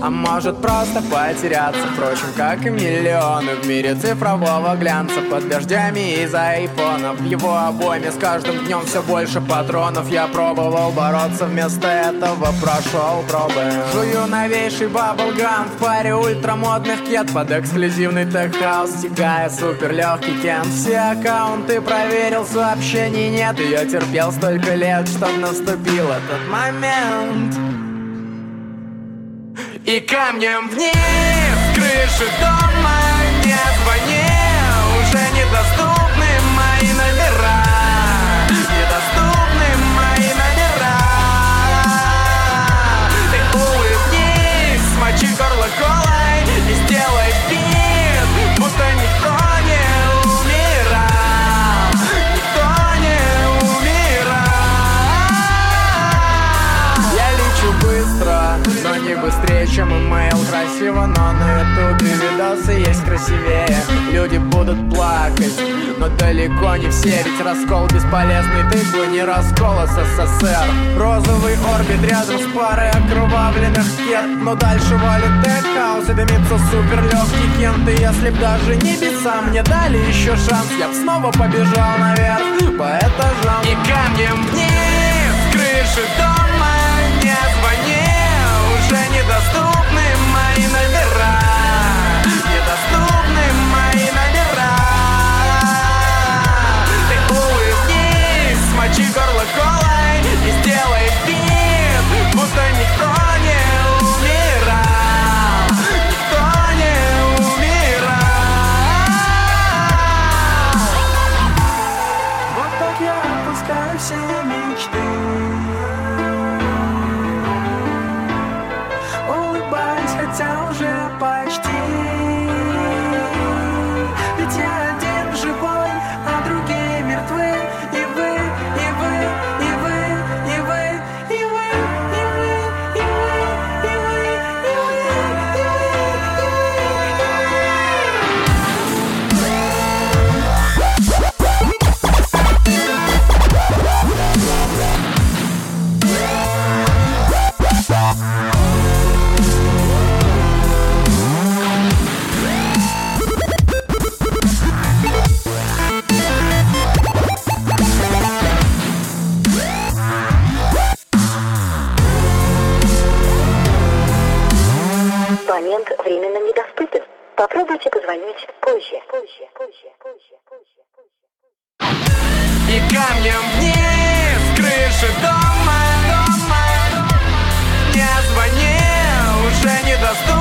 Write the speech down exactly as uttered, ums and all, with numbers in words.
А может просто потеряться, впрочем, как и миллионы в мире цифрового глянца. Под дождями из айфонов, в его обойме с каждым днем все больше патронов. Я пробовал бороться, вместо этого прошел пробы. Жую новейший баблгам в паре ультрамодных кет под эксклюзивный тех-хаус, стекая супер легкий кент. Все аккаунты проверил, сообщений нет, и я терпел столько лет, что наступил этот момент. И камнем вниз с крыши дома не звони, уже недоступны мои номера, недоступны мои номера. Ты улыбнись, смочи горло колой и сделай вид, будто никто не умирал, никто не умирал. Я лечу быстро, но не быстрее, чем имейл. Красиво, но на ютубе видосы есть красивее. Люди будут плакать, но далеко не все, ведь раскол бесполезный тыквы не раскол СССР. Розовый орбит рядом с парой окровавленных кет, но дальше валит тех-хаус и дымится супер легкий кент. И если б даже небеса мне дали еще шанс, я б снова побежал наверх по этажам. И камнем вниз с крыши дома не звони, уже недоступны мои номера, недоступны мои номера. Ты улыбнись, смочи горло колой и сделай вид, будто никто не умирал, никто не умирал. Вот так я отпускаю все мечты, хотя уже почти. Ведь я один живой, а другие мертвы. И вы, и вы, и вы, и вы, и вы, и вы, и вы, и вы, и Абонент временно недоступен. Попробуйте позвонить позже. Позже, позже, позже, позже, позже. И камнем вниз с крыши дома, дома не звони, уже недоступны